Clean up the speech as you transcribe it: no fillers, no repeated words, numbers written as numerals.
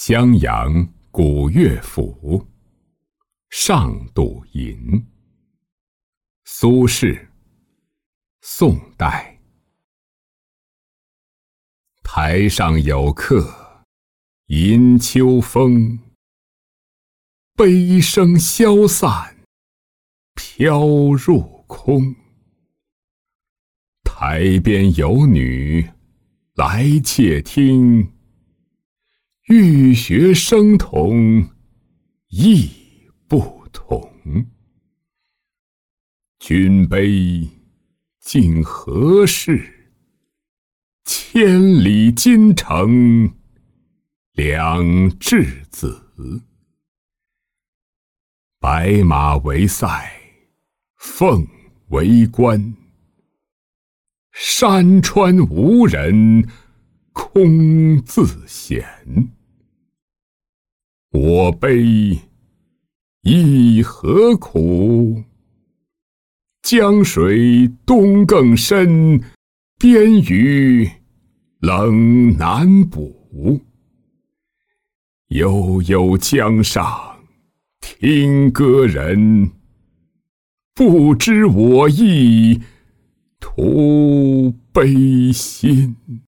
襄阳古乐府，上杜吟。苏轼，宋代。台上有客吟秋风，悲声消散飘入空。台边有女来窃听，欲学声同意不同。君悲竟何事？千里金城两稚子。白马为塞，凤为冠。山川无人，空自闲。我悲亦何苦？江水东更深，边鱼冷难捕。悠悠江上听歌人，不知我意徒悲心。